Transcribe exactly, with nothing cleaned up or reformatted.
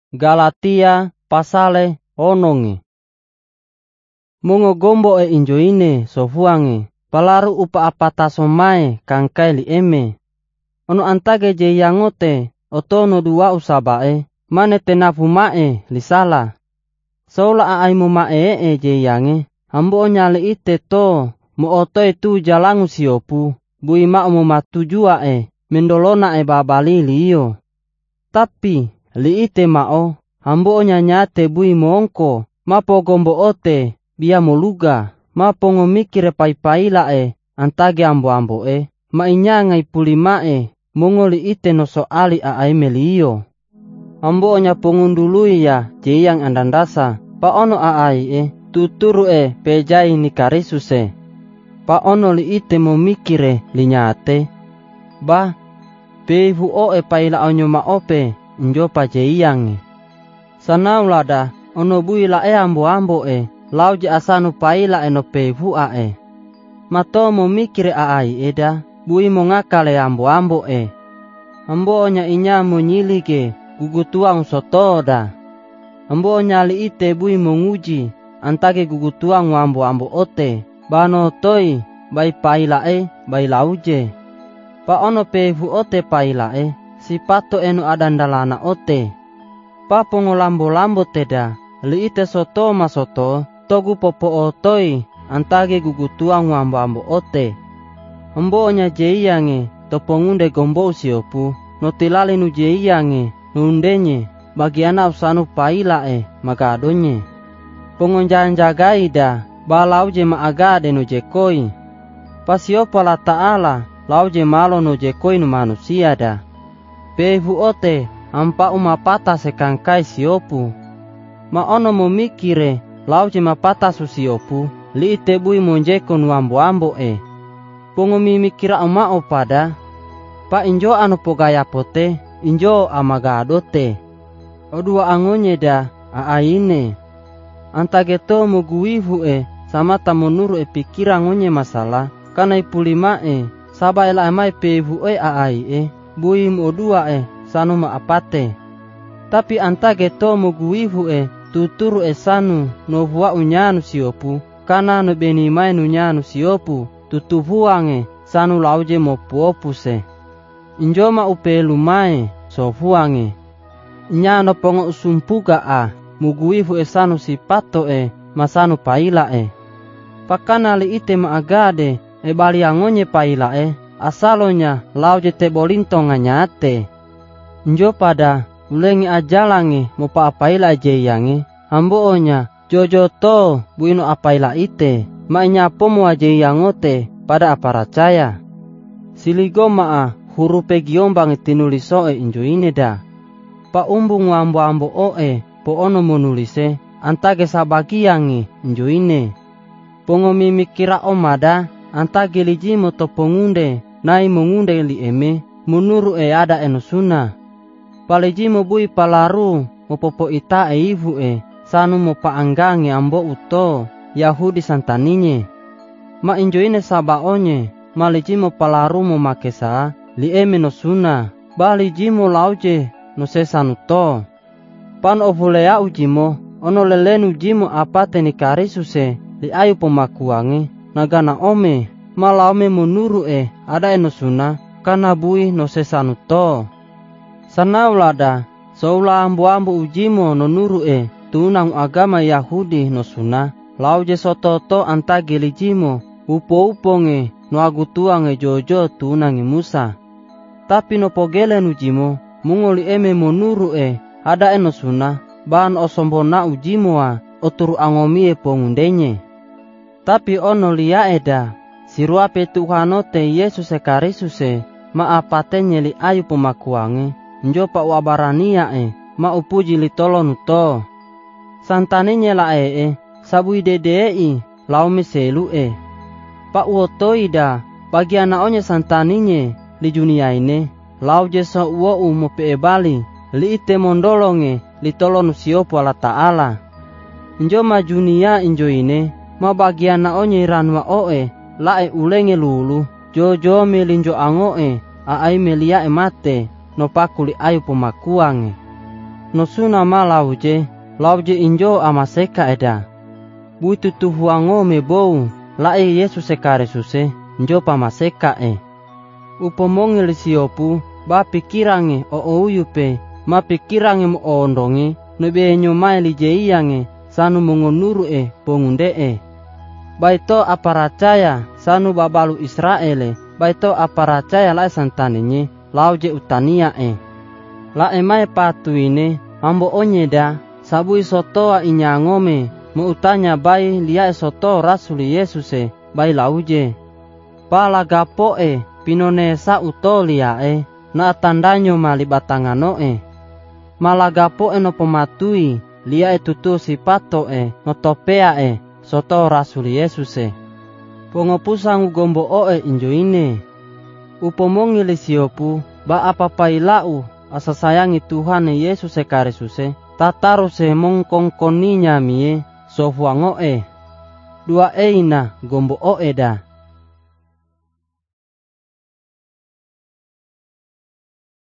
Galatia pasale ononge. Mongo gombo e injoine sofuange. Palaru upa apata somae kangkai li eme. Ono antage je yangote otono dua usabae. Mane tenafu mae lisala. Sola aaimu mae e je yange. Ambo nyali ite to. Mo otoe tu jalangu siopu. Bui ma mo matujua e. Mendolona e babali liyo. Tapi li ite mao. Ambo nyanyate bui mongko. Mapo gombo ote. Bia moluga. Mapo ngomikire pai-paila e. Antage ambo-ambo e. Mainyangai pulima e. Mongoli ite no soali aaime liyo. Ambo nya pengundului ya. Jeyang andandasa. Pa ono aai e. Tuturu e. Pejai nikarisuse. Pa ono li ite momikire linyate. Ba. Pehu o e paila onyo maope. Njo pa jeyange. Sanaulada. Ono bui la e ambo-ambo e. Lauje asanu paila eno pehu a e. Mato momikire aai eda. Bui mongakale ambo-ambo e. Ambo nya inya monyilige. Gugutuang sotoda. Ambo nyali ite bui monguji. Antage gugutuang ambo-ambo ote. Bano toi. Bai paila e. Bai lauje. Pa ono pehu ote paila e. Sipato eno adandalana ote. Pa pongolambo-lambo teda. Li ite soto masoto. Togu popo otoi. Antage gugutuang ambo-ambo ote. Ambo nya jeyange. Topongunde gombo siopu. Notilali nu jeyange. Nundenye. Bagiana usanu paila e. Magadonye. Pongonjan-jagai da. Balauje maagade nu jekoi. Pasiopa la ta'ala. Lauje malo nu jekoi nu manusia da. Pehu ote. Ampa umapata sekangkai siopu. Ma ono momikire. Lauje mapata susiopu. Li ite bui monjeko nu ambo-ambo e. Pongo mimikira oma opada. Pa injo anu pogaya pote. Injo amagadote. Odua angonye da. Aaine. Antageto muguihu e. Samata monuru e pikira ngonye masalah. Kana ipulima e. Saba ela emai pehu e aai e. Bui mo odua e. Sanu ma apate. Tapi antageto muguihu e. Tuturu e sanu. No hua unyanu siopu. Kana no benimai nunyanu siopu. Tutuhuange. Sanu lauje mo puopuse. Injoma upe lumae. Sofuange. Nyano pongo usumpuga a. Muguihu e sanu sipato e. Masanu paila e. Pakana li ite maagade. E bali angonye paila e. Asalonya lauje te bolinto nganyate. Njo pada. Ulengi ajalange. Mopa apaila jeyange. Ambo onya. Jojo to. Buino apaila ite. Mainyapo mo ajeyangote. Pada aparacaya. Siligo maa. Hurupe giombang tinuliso e injo ini da. Pa umbung ambo-ambo oe. Po ono monulise. Antage sabagiangi injo ini. Pongo mimikira omada. Antage lijimo to pongunde. Nai mongunde li eme. Munuru e ada enosuna. Palijimo bui palaru. Mopopo ita e ivu e. Sanu mo paanggangi ambo uto. Yahudi santaninye. Ma injo ini sabaonye. Malijimo palaru mo makesa. Li eme no suna. Bali jimo lauje. No sesanu to. Pan ovulea ujimo. Ono lelenu jimo apate ni karisuse. Li ayu pemakuange. Nagana ome. Malaome menuru e. Ada eno suna. Kana bui no sesanu to. Sanaulada. Soula ambu-ambu ujimo no nuru e. Tunang agama Yahudi no suna. Lauje sototo antage lijimo. Upo-uponge. No agutuange jojo tunangi Musa. Tapi no pogele nujimo. Mungoli eme monuru e. Ada eno suna. Bahan osombona ujimoa. Oturu angomie pongundenye. Tapi ono lia eda. Siruape Tuhanote Yesus ekarisuse. Ma apatenye li ayu pemakuange. Njopa wabarania e. Ma upuji li tolonu to. Santaninye la e e. Sabui dedei. Laume selu e. Pa uotoida. Bagiana onye santaninye. Li dunia ini. Lauje so uo umo pe bali. Li ite mondolonge. Li tolonu siopo ala ta'ala. Njo ma junia injo ine. Ma bagiana onye ranwa oe. Lae ulenge lulu. Jojo melinjo angoe. Aai melia e mate. No pakuli ayu pemakuange. nosuna ma lauje, lauje injo amaseka eda. Buitu tu huango me bou, lae Yesus sekare suse, njo pamaseka e. Upomongi lisiopu, ba pikirange o ouyupe, ma pikirange mo ondonge, nebe nyomai lijeiyange, sanu mongonuru e pongunde e. Baito aparacaya, sanu babalu Israele, baito aparacaya lae santaninye, lauje utania e. Lae mai patuine, ambo onyeda, sabui sotoa inyangome, mo utanya bai lia soto rasuli Yesuse, bai lauje. Pala gapoe, pinone sa utolia e, na tandanyo malibatangano e. Malagapoe no pematui, lia e tutu sipato e, no topea e, soto rasuli Yesuse. Pongopusang gombo oe injoine. Upomongi lisiopu, ba apapai lau, asa sayangi Tuhan Yesus sekare suse, tataru se mongkongkoninya mie, sofuango e. Dua eina gombo oe da.